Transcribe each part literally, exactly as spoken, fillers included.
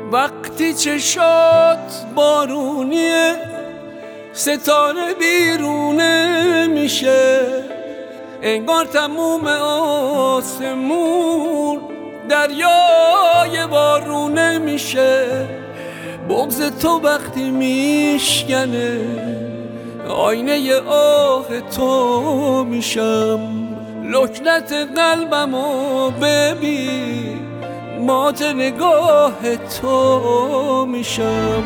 وقتی چشات بارونیه ستاره بیرونه میشه، انگار تموم آسمون دریای بارونه میشه. بغض تو وقتی میشکنه آینه آه تو میشم، لکنت قلبمو ببین مات نگاه تو میشم.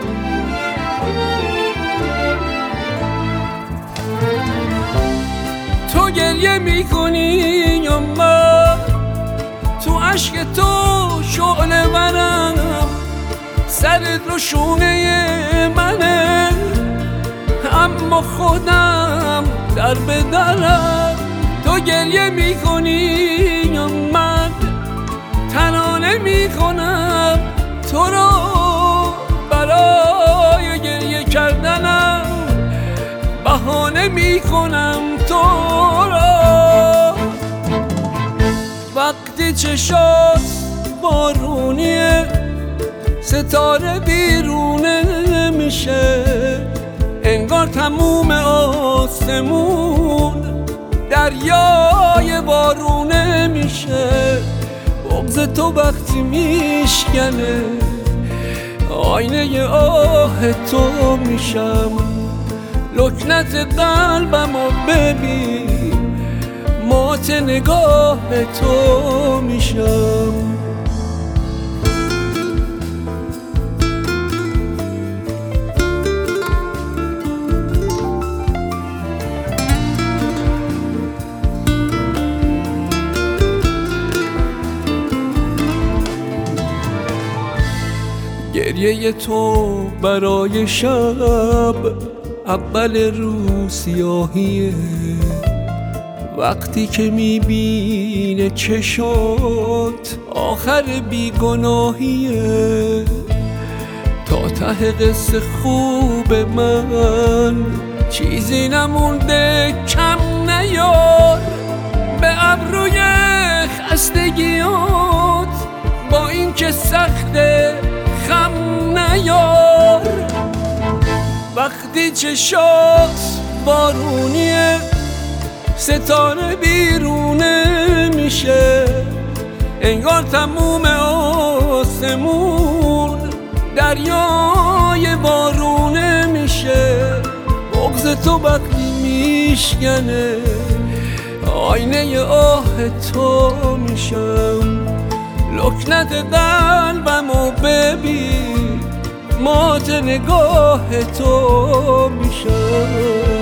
تو گریه میکنی یا من؟ تو عشق تو شعله ورم، سرت رو شونه منه، اما خودم در بدرم. تو گریه میکنی یا من؟ تنانه میکنم تو رو برای گریه کردنم، بهانه میکنم تو را. وقتی چشات بارونیه ستاره بیرونه میشه، انگار تموم آسمون دریای بارونه میشه. بغض تو وقتی میشکنه آینه آه تو میشم، لکنت قلبمو ببین مات نگاه تو میشم. گریه تو برای شب اول روز سیاهیه، وقتی که میبینه چشات آخر بیگناهیه. تا ته قصه خوب من چیزی نمونده کم نیار، به ابروی خستگیات با این که سخته خم نیار. وقتی چشات بارونیه ستاره بیرونه میشه، انگار تموم آسمون دریای بارونه میشه. بغض تو وقتی میشکنه آینه آه تو میشم، لکنت قلبمو ببین مات نگاه تو میشم.